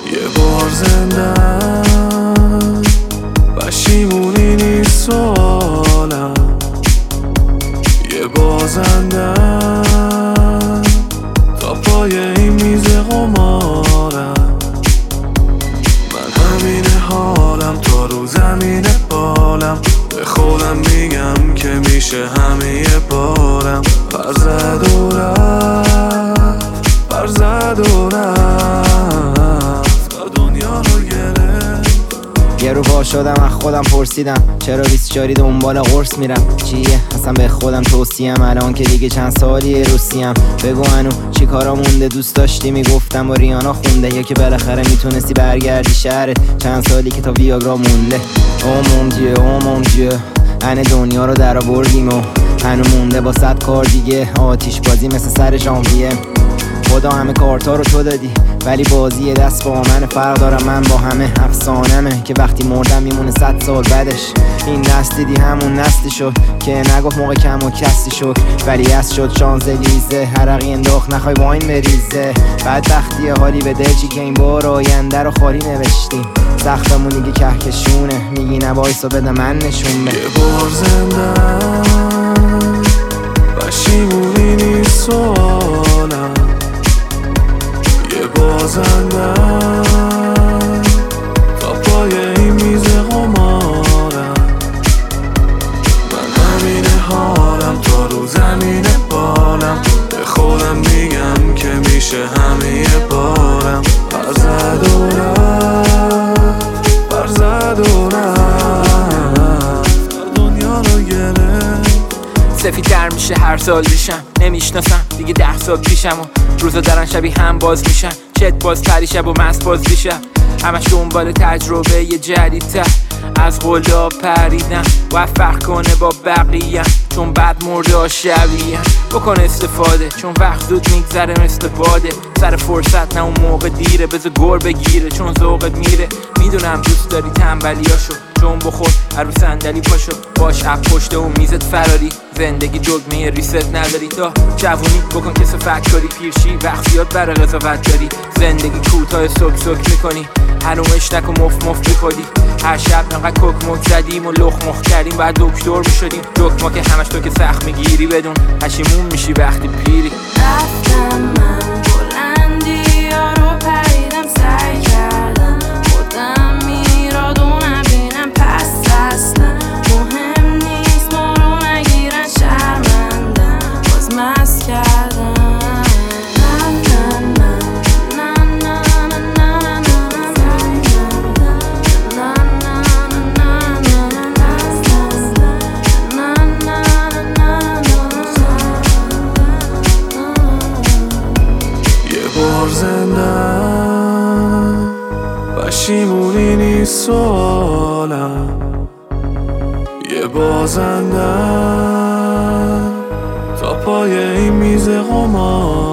یه بار زندم پشیمونی نیست سوالم، یه بازندم تا پای این میز قمارم. من همین حالم تا رو زمین بالم، به خودم میگم که میشه همه یه بارم. فرزد و رفت، فرزد و رفت تا دنیا رو گرفت. یه رو پا شدم از خودم پرسیدم چرا 24 دنبال قرص میرم. چیه اصلا به خودم توصیم الان که دیگه چند سالیه روسیم. بگو هنو چی کارا مونده، دوست داشتی میگفتم و ریانا خونده، یا که بالاخره میتونستی برگردی شهرت. چند سالی که تا ویاگرا مونده. او مون دیو انه دنیا رو در آوردیم و هنو مونده با 100 کار دیگه. آتیش بازی مثل سر ژانویه. خدا همه کارتا رو تو دادی ولی بازی دست با من فرق دارم. من با همه افسانمه که وقتی مردم میمونه 100 سال بعدش. این نسل دیدی همون نسلی شد که نگفت موقع کم و کسی شد ولی از شد شانزلیزه. حرقی انداخت نخوای واین بریزه. بدبختی حالی به دلچی که این بار آینده رو خالی نوشتیم. سختمون دیگه کهکشونه، میگی نبایسا بده من نشون بده. یه بار زندم پشیمونی نیست سوالم، یه بازندم تا پای این میز قمارم. من همین حالم تا رو زمین بالم، به خودم میگم که میشه همه یه بارم. فرزد و رفت، فرزد و رفت تا دنیا رو گرفت. سفیدتر میشه هر سال میشم، نمیشناسم دیگه 10 سال پیشم و روزا دارن شبیه هم باز میشن. چت باز پریشب و مست باز میشم، همش دنبال تجربه یه جدیدتر. از قلا پریدم و فرق کنه با بقیه، چون بعد مرده شبیه. بکن استفاده چون وقت زود میگذره مثل باده. سر فرصت نه اون موقع دیره، بذار گر بگیره چون ذوقت میره. میدونم دوست داری تنبلیاشو، چون بخور هر رو صندلی پاشو. باش اپ پشته و میزت فراری، زندگی دگمه ریست نداری. تا جوونی بکن که صفت کاری، پیرشی وقت زیاد برای قضاوت داری. زندگی کوتاه سک سک میکنی، هنومش نکو مف مف میخوری. هر شب انقدر کک مک زدیم و لخ مخ کردیم بعد دکتر میشدیم. دکتما که همش تو که سخت میگیری، بدون پشیمون میشی وقتی پیری. رفتم من بلندی ها رو پریدم، سعی کردم خودم میراد و نبینم. پس اصلا مهم نیست ما رو نگیرن، شرمندم باز مست کردم. زندم پشیمونی نیست سوالم، یه بازندم تا پای این میز قمار.